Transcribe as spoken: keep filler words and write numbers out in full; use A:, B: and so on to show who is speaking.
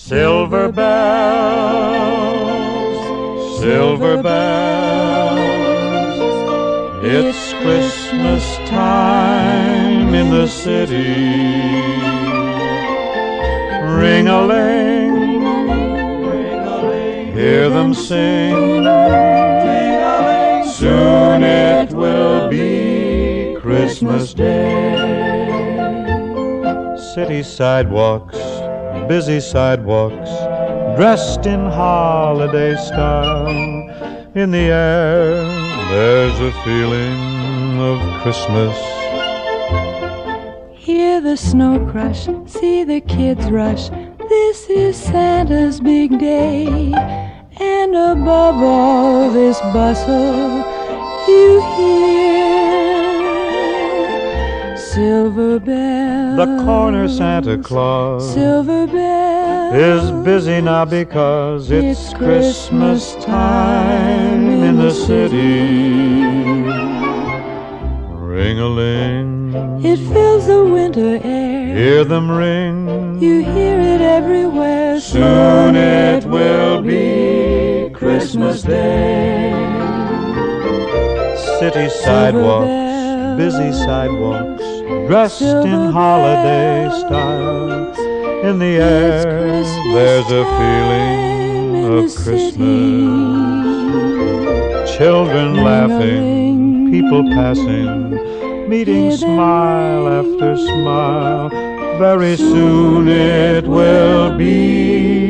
A: Silver bells, silver bells, it's Christmas time in the city. Ring-a-ling, hear them sing. Soon it will be Christmas Day. City sidewalks, busy sidewalks, dressed in holiday style. In the air, there's a feeling of Christmas.
B: Hear the snow crush, see the kids rush. This is Santa's big day. And above all this bustle, you hear silver bells.
A: The corner Santa Claus
B: Silver bells
A: is busy now because it's,
B: It's
A: Christmas time in the city. Ring-a-ling,
B: It fills the winter air.
A: hear them ring.
B: You hear it everywhere.
A: Soon it will be Christmas Day. City sidewalks,
B: bells,
A: busy sidewalks, dressed
B: silver
A: in holiday style. In the air,
B: Christmas
A: there's a
B: time
A: feeling
B: in
A: of
B: the
A: Christmas.
B: city.
A: Children laughing,
B: Ring-a-ling,
A: people passing, meeting
B: hear them
A: smile
B: ring.
A: after smile. Very soon it will be